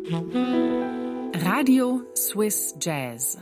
Radio Swiss Jazz.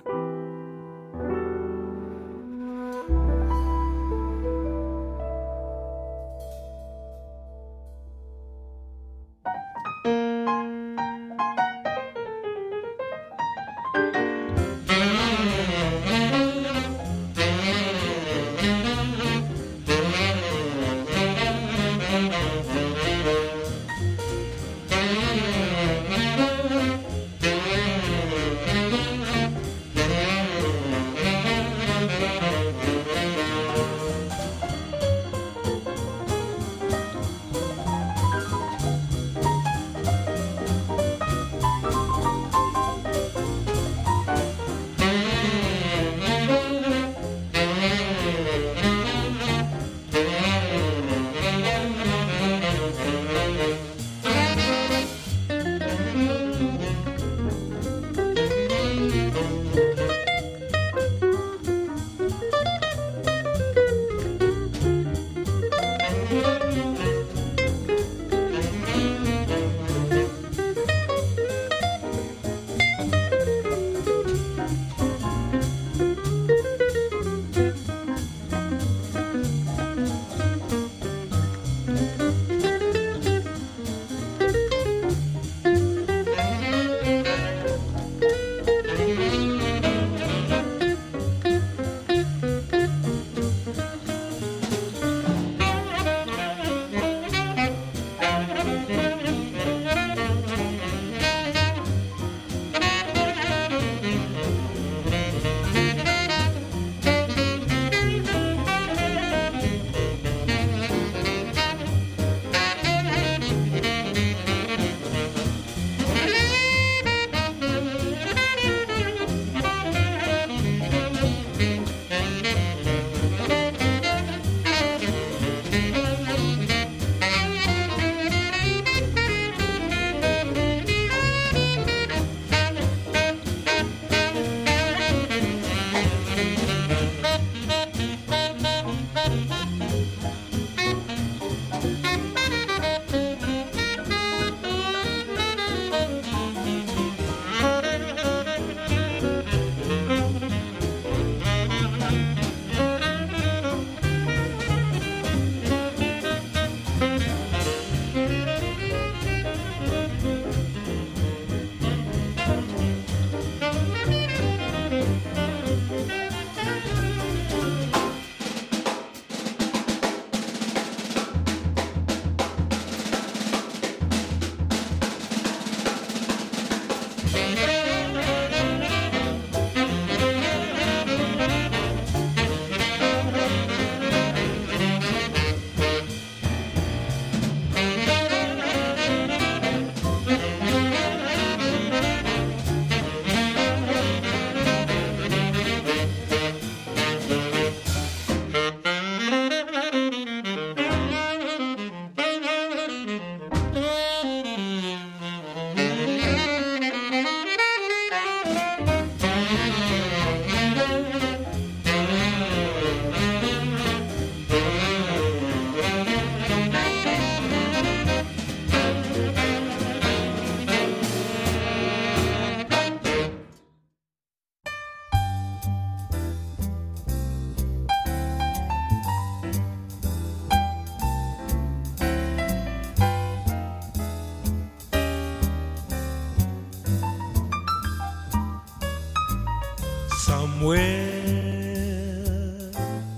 Somewhere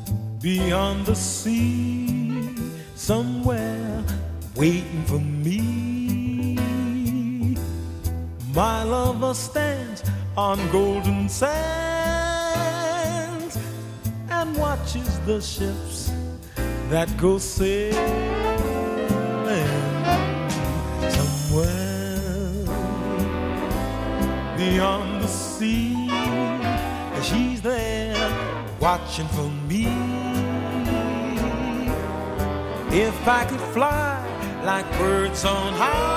beyond the sea, somewhere waiting for me, my lover stands on golden sands and watches the ships that go sailing. Somewhere beyond the sea, she's there watching for me. If I could fly like birds on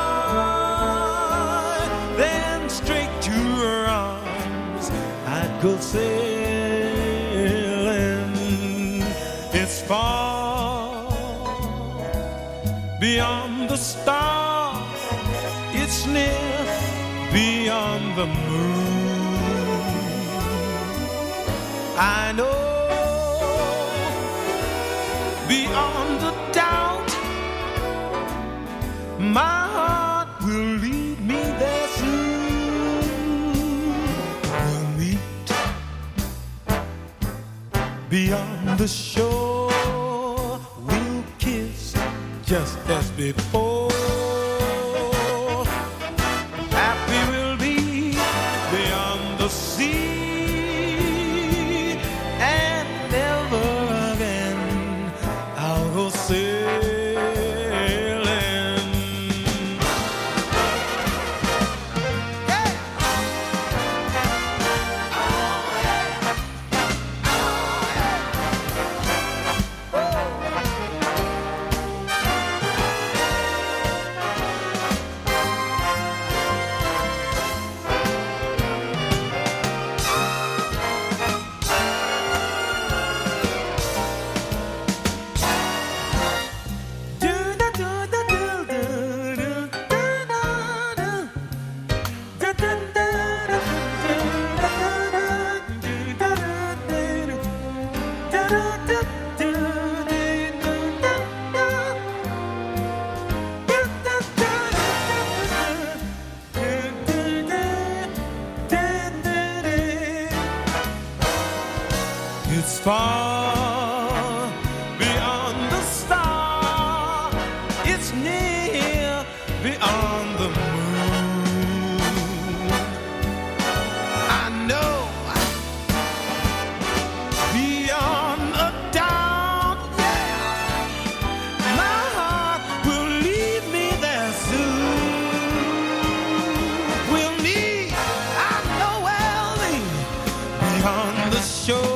high, then straight to her arms I'd go sailing. It's far beyond the stars, it's near beyond the moon. I know beyond a doubt my heart will lead me there soon. We'll meet beyond the shore. We'll kiss just as before. Happy we'll be beyond the sea, and never again I'll go sailing. It's far beyond the star. It's near beyond the moon. I know beyond a doubt, yeah, my heart will lead me there soon. We'll meet, I know we'll meet beyond the shore.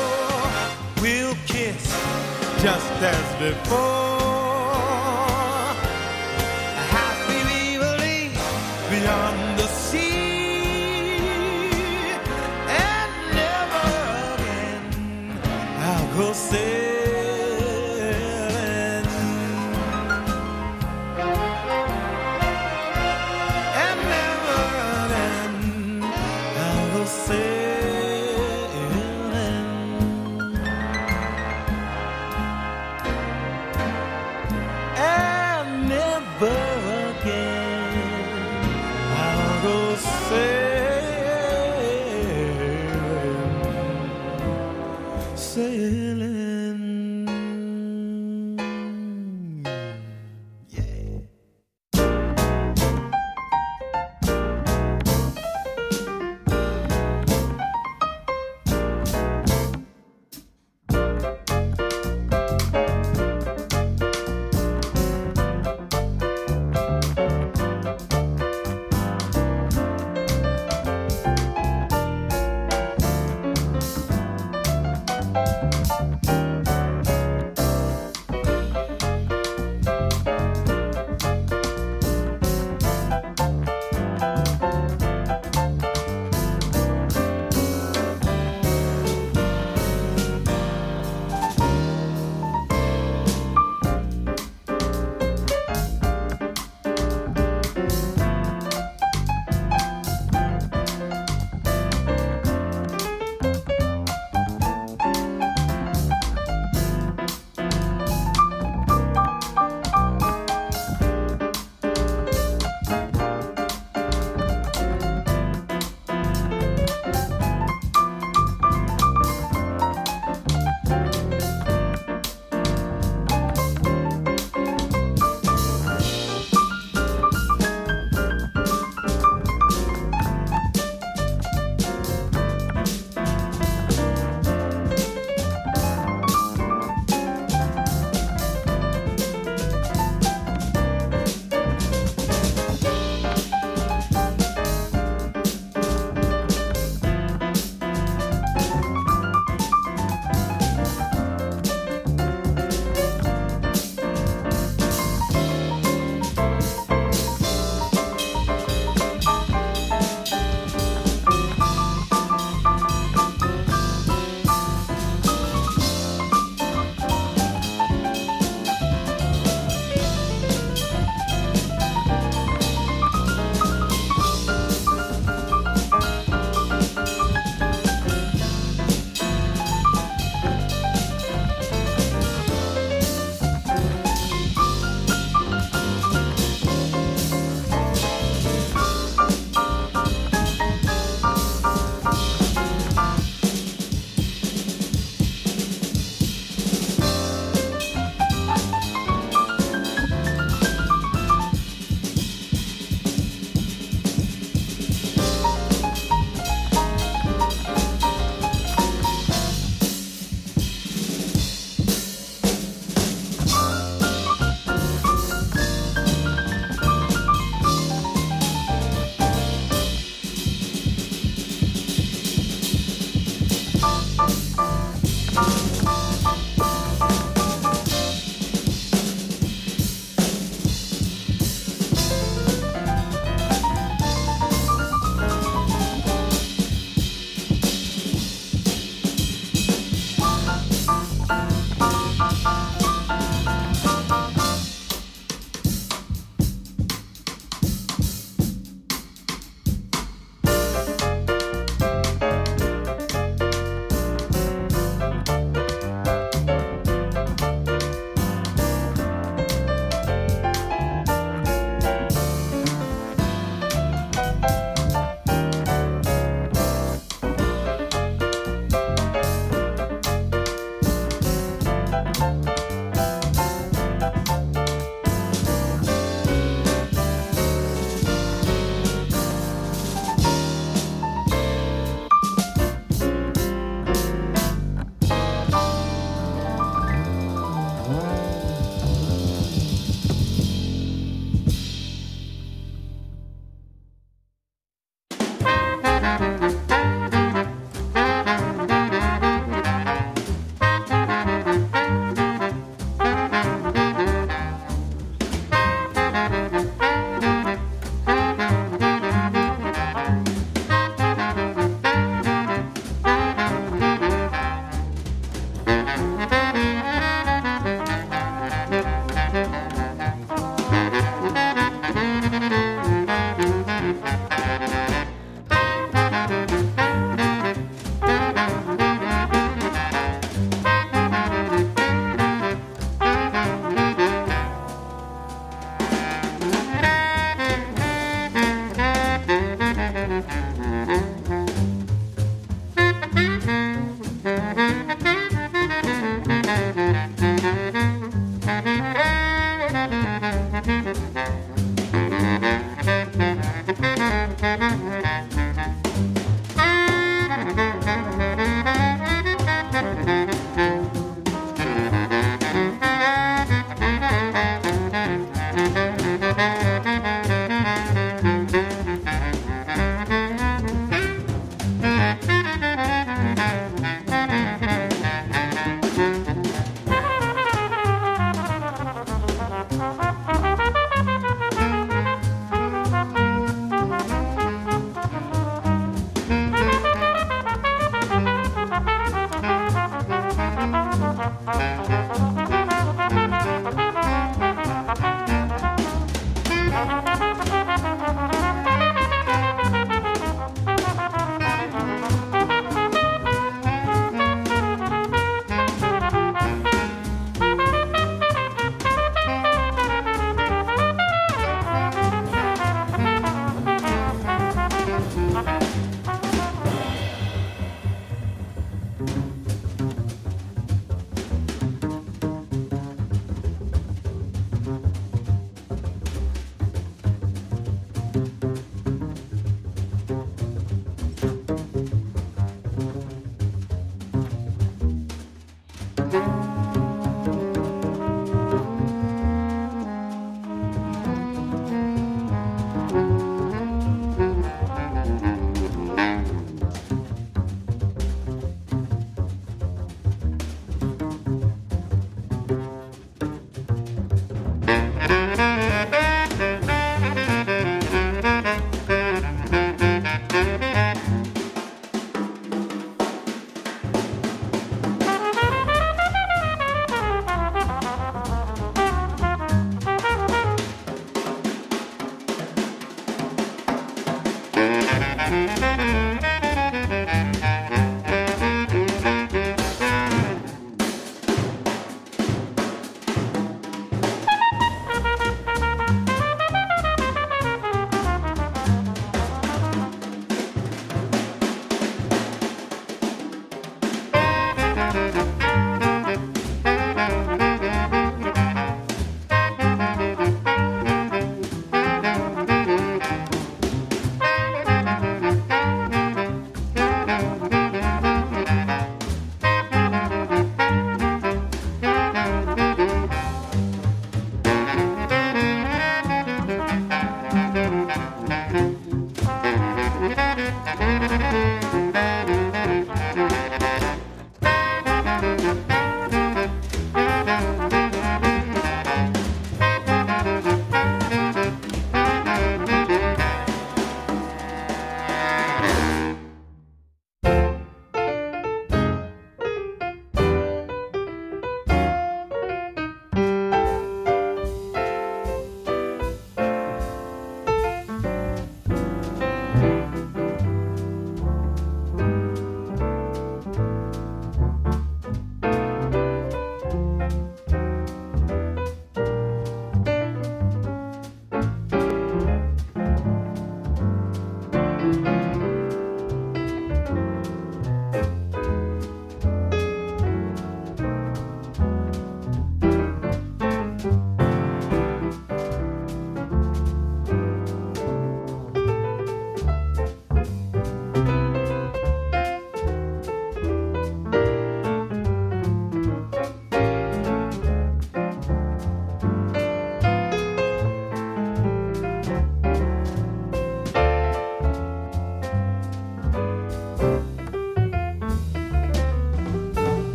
Just as before, happily we'll leave beyond the sea, and never again I'll go sailing, and never again I'll go sailing.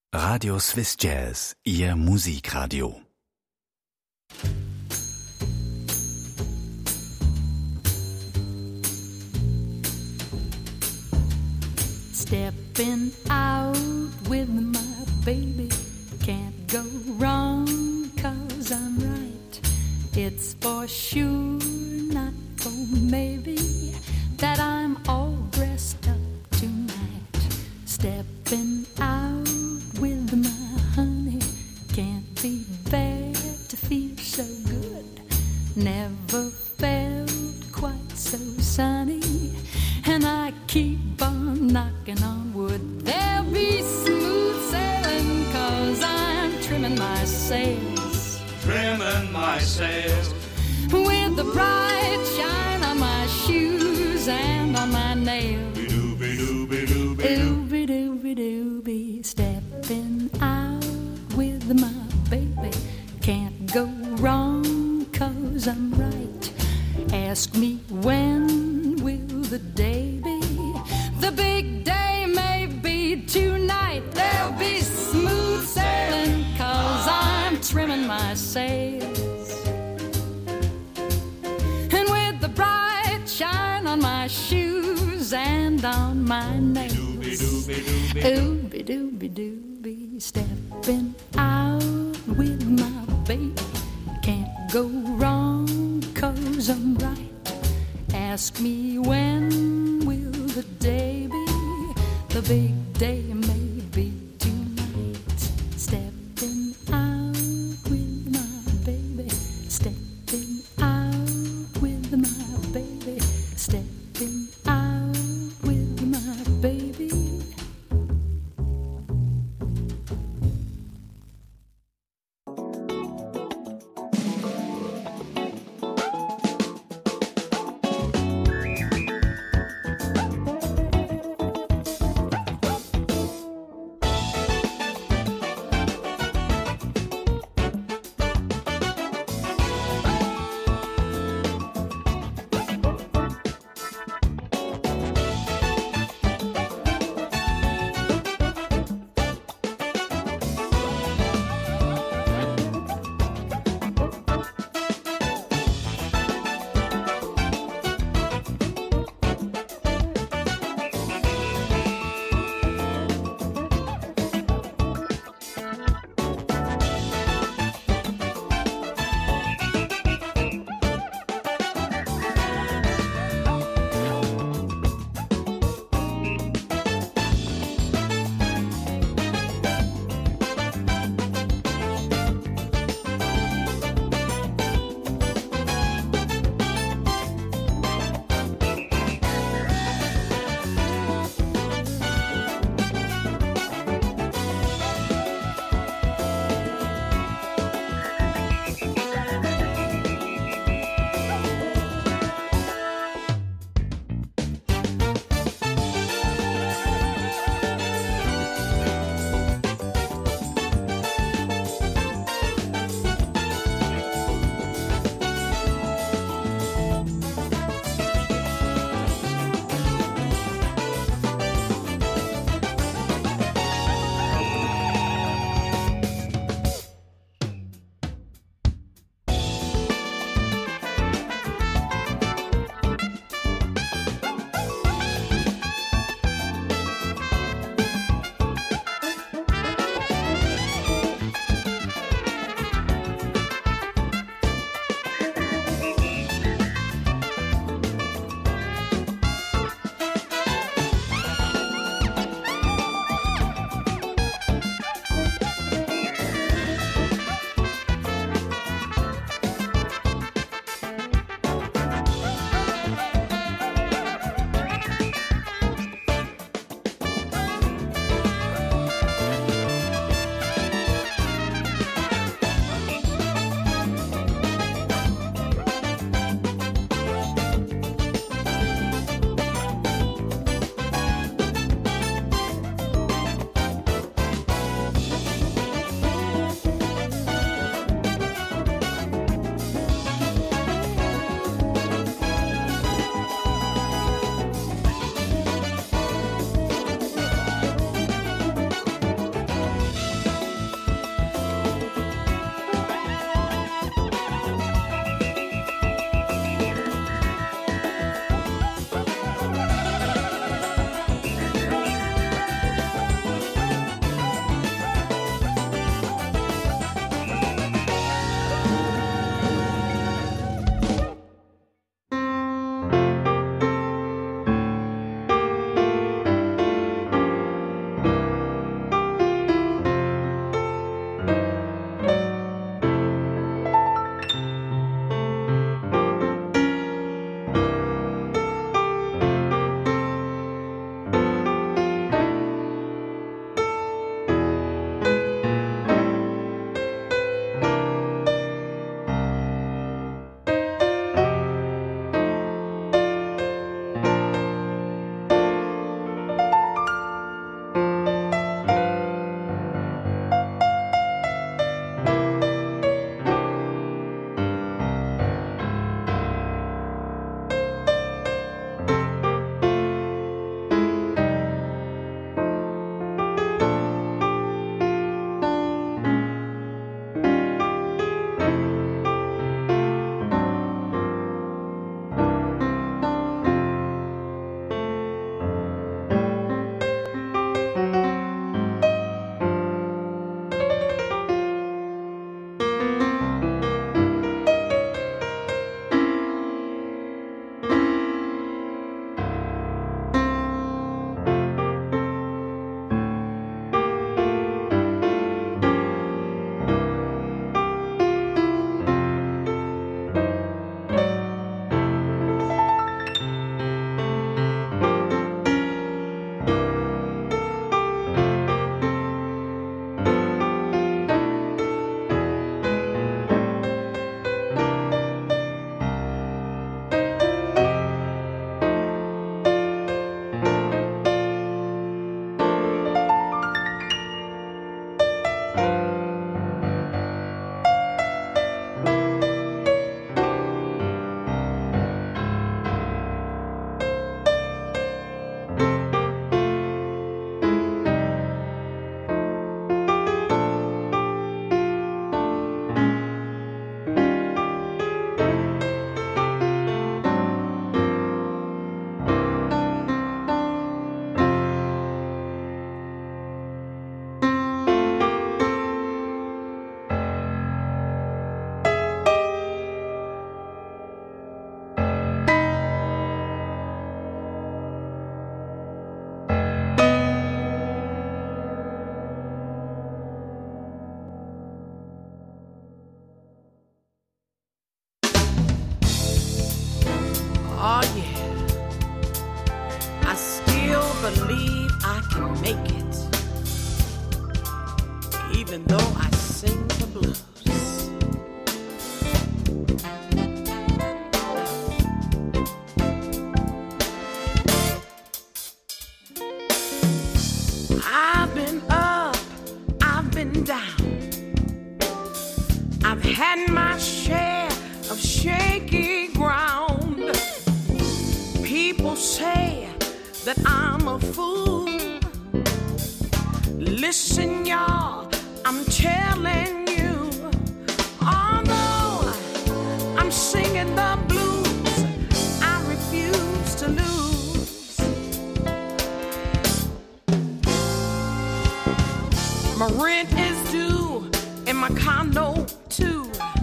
Radio Swiss Jazz, Ihr Musikradio. Stepping out with my baby, can't go wrong 'cause I'm right. It's for sure, not for maybe, that I'm all dressed up tonight. Stepping out with my honey, can't be bad to feel so good. Never felt quite so sunny, and I keep on knocking on wood. There'll be smooth sailing 'cause I'm trimming my sails. Trimming my sails. With the bright shine on my shoes and on my nails. Ooby-dooby-dooby-dooby, stepping out with my baby. Can't go wrong 'cause I'm right. Ask me when will the day be? The big day may be tonight. There'll be smooth sailing 'cause I'm trimming my sails. And with the bright shine on my shoes and on my nails. Ooby-dooby-dooby, stepping out with my baby. Can't go wrong 'cause I'm right. Ask me when will the day be? The big day may be tonight. Stepping out with my baby. Stepping out with my baby. Stepping out with my baby. even though I sing the blues. I've been up, I've been down. I've had my share of shaky ground. People say that I'm a fool. Listen, y'all, I'm telling you, although I'm singing the blues, I refuse to lose. My rent is due and my condo too.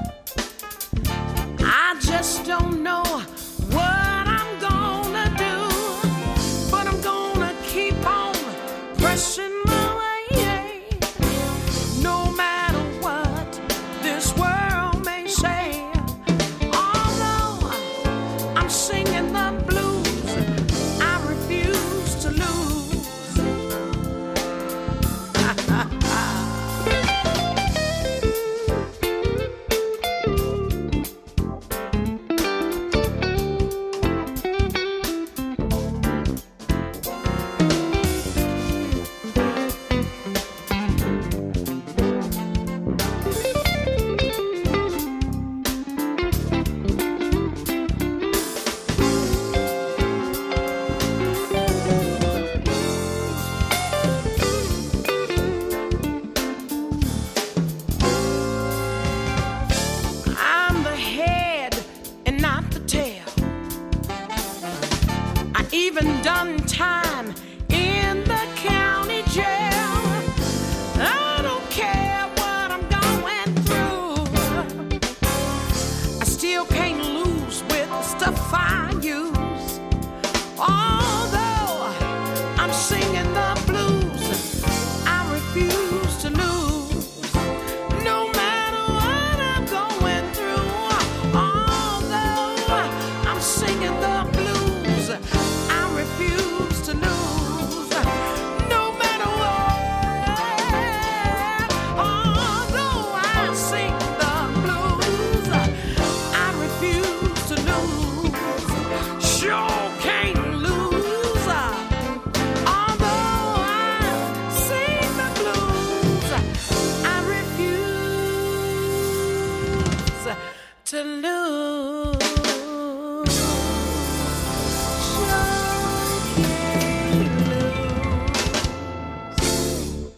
I just don't know what I'm gonna do, but I'm gonna keep on pressing my way. No matter what this world may say, although I'm singing the blues, I refuse to lose. I'm the head and not the tail. I even done time in the county jail. I don't care what I'm going through. I still can't lose with the stuff I use. Although I'm singing the blues, I refuse to lose. No matter what I'm going through, although I'm singing the blues, I refuse to lose. No matter what, although I sing the blues, I refuse to lose. Sure can't lose, although I sing the blues, I refuse to lose. Sure can't lose.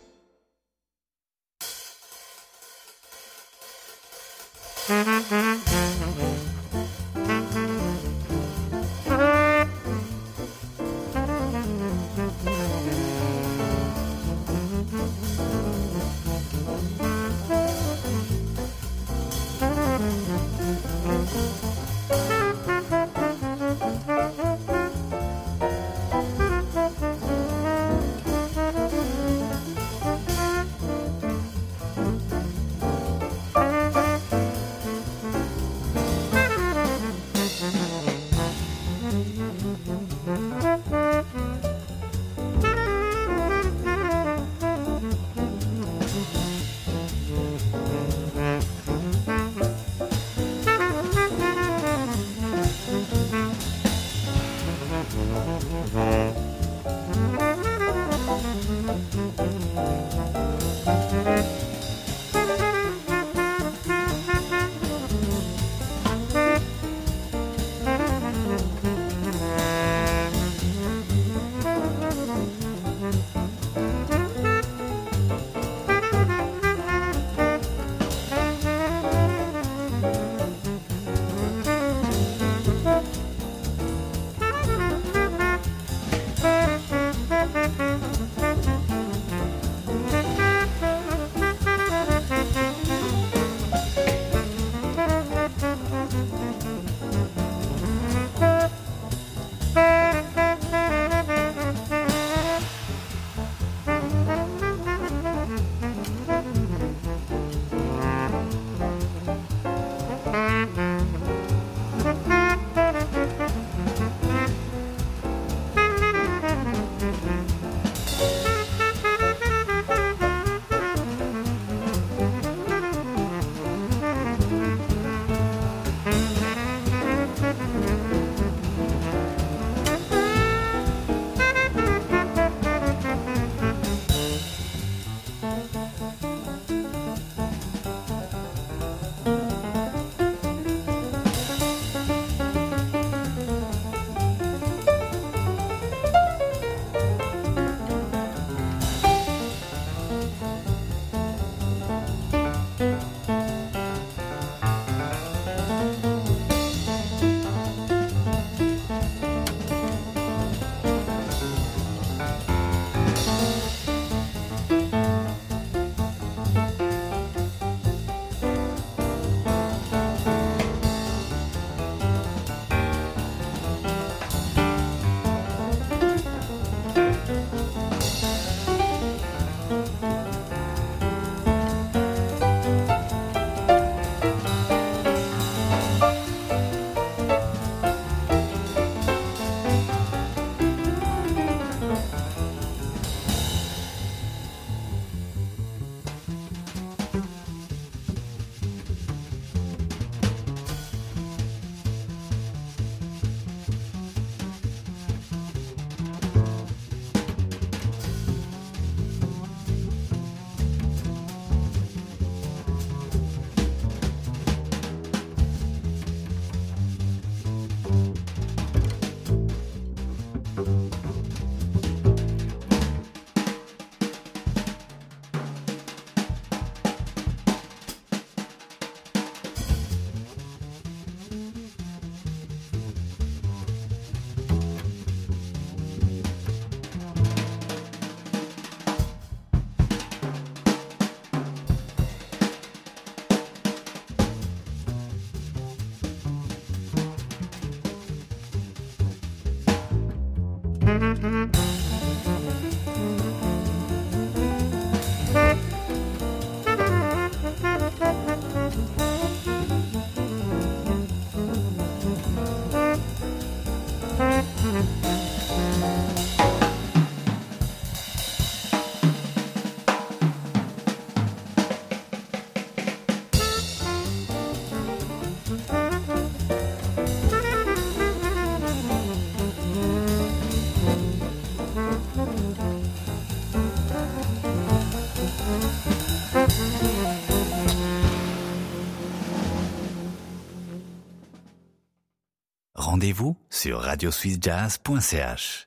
rendez-vous sur radioswissjazz.ch.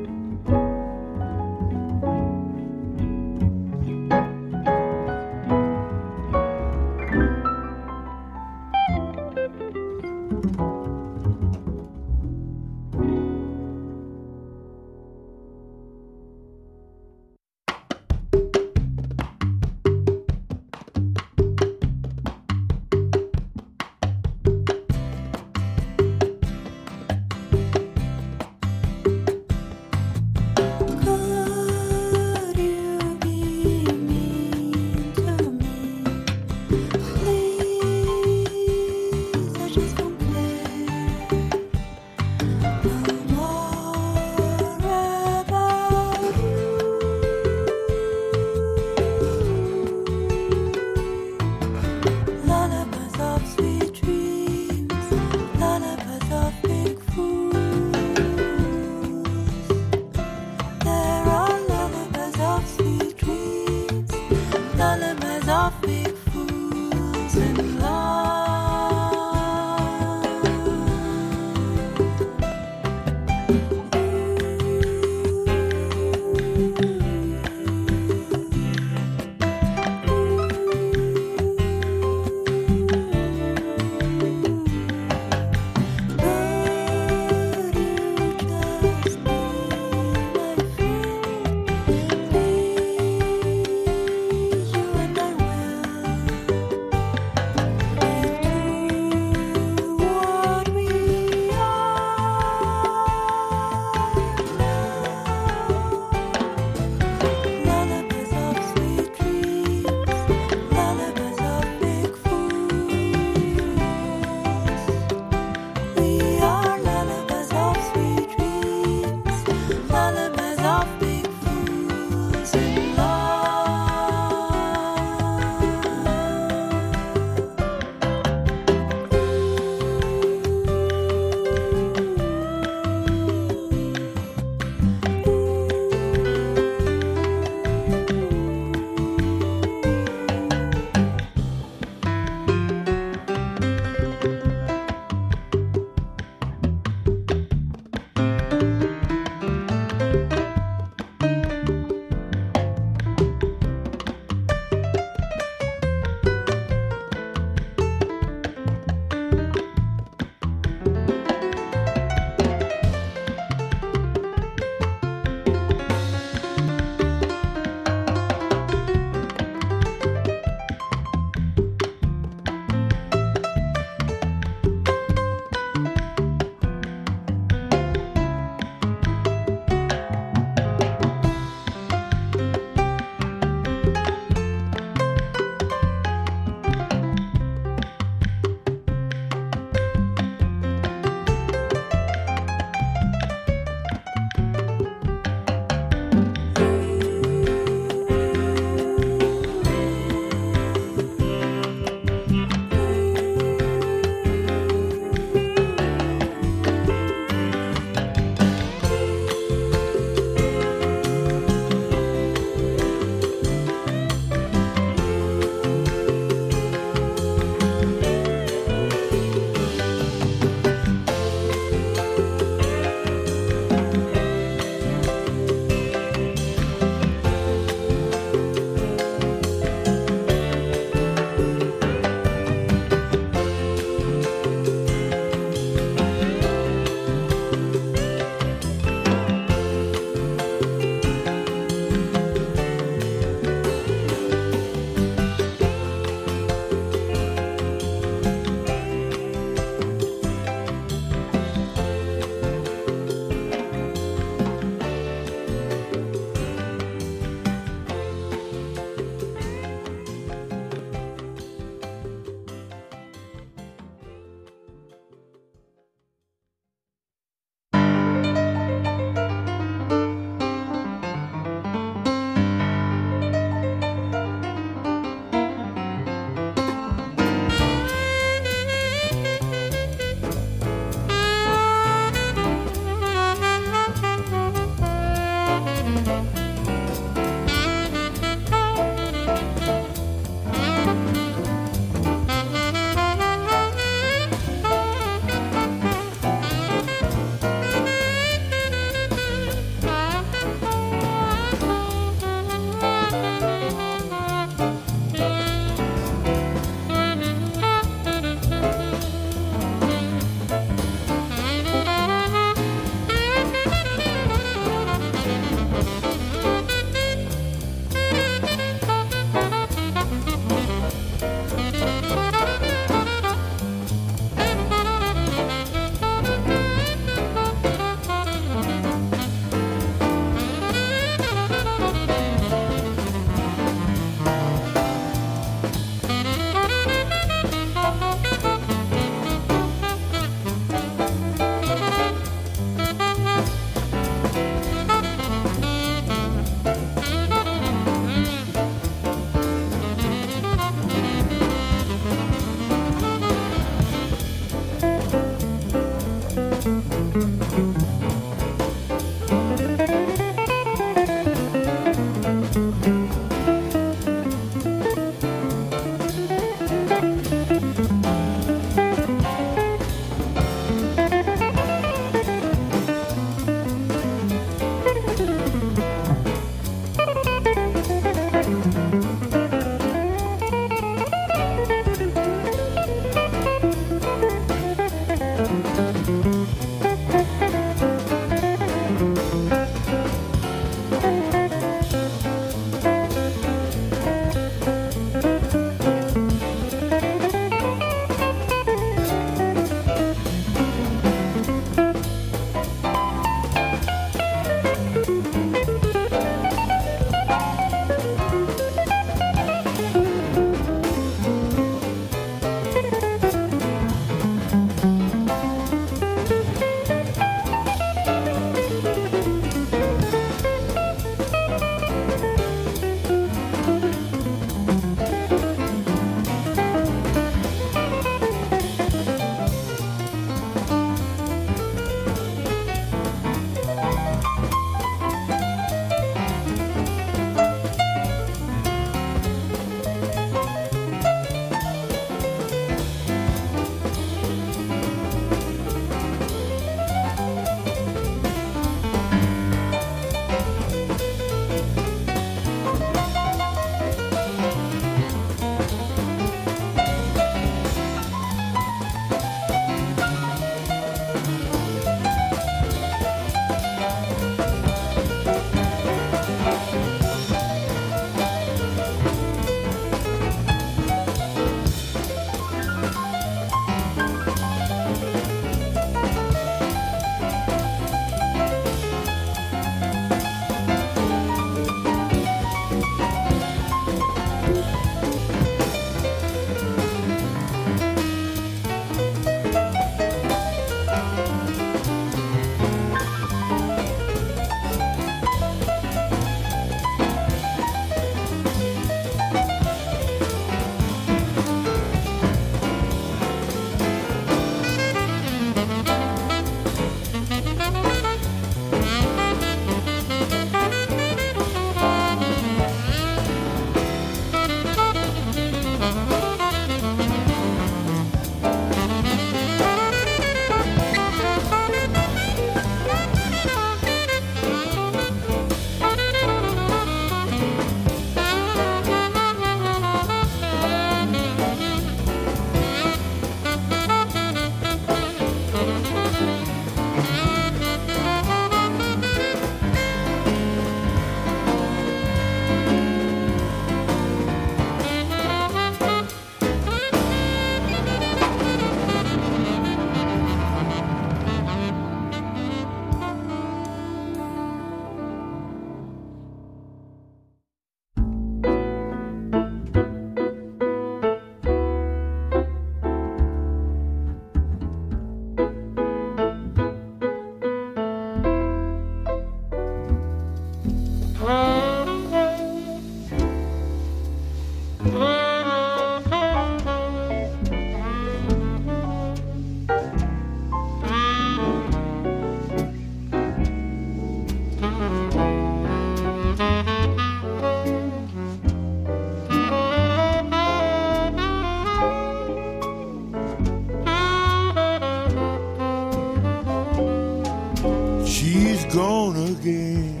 She's gone again,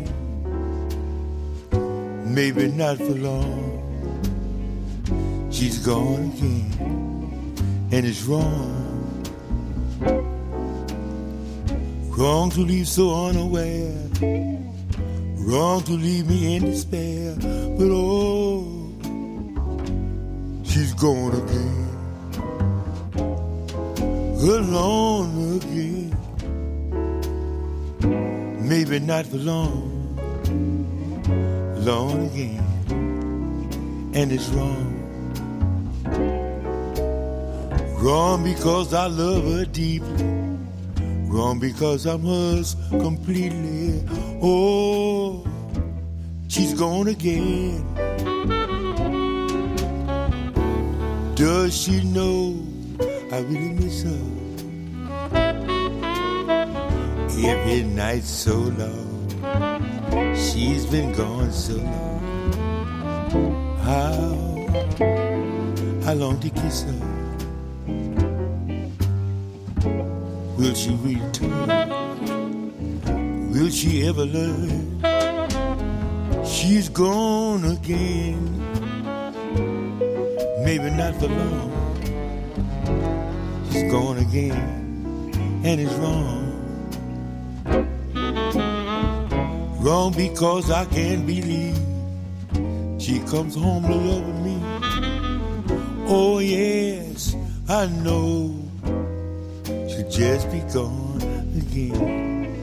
maybe not for long. She's gone again, and it's wrong. Wrong to leave so unaware, wrong to leave me in despair. But oh, she's gone again, alone again. Maybe not for long, alone again, and it's wrong. Wrong because I love her deeply, wrong because I'm hers completely. Oh, she's gone again. Does she know I really miss her? Every night so long, she's been gone so long. I long to kiss her. Will she return? Will she ever learn? She's gone again, maybe not for long. She's gone again, and it's wrong. Wrong because I can't believe she comes home to love me. Oh yes, I know she'll just be gone again.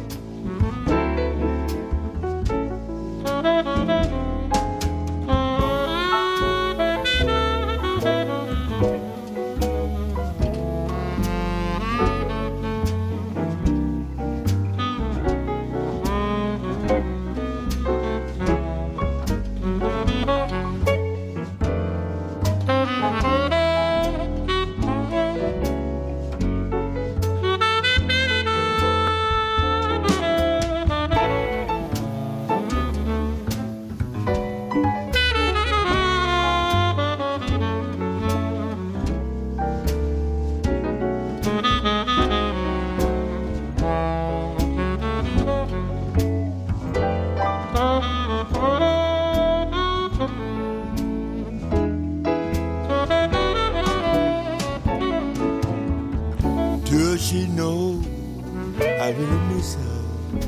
Does she know I really miss her?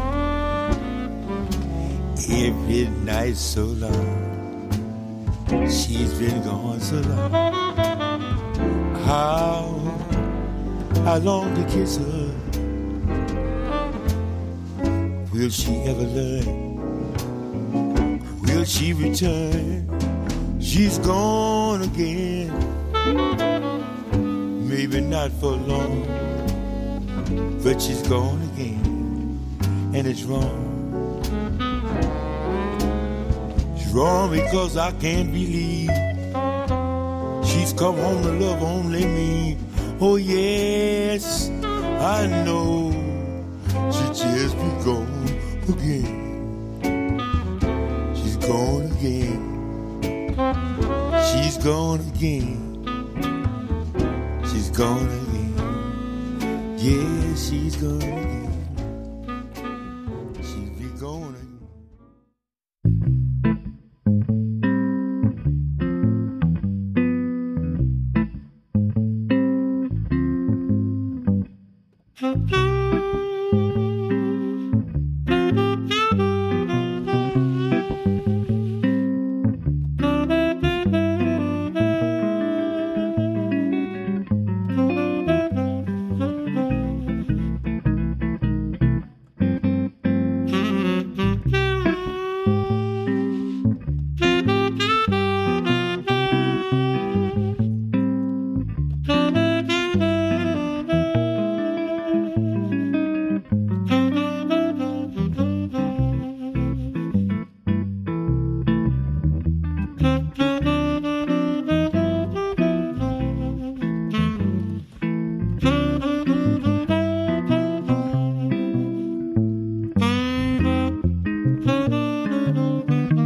Every night so long, she's been gone so long. How I long to kiss her. Will she ever learn? Will she return? She's gone again, maybe not for long, but she's gone again, and it's wrong. It's wrong because I can't believe she's come home to love only me. Oh yes, I know she'll just be gone again. She's gone again. She's gone again. She's gone again. Yeah, she's gone again.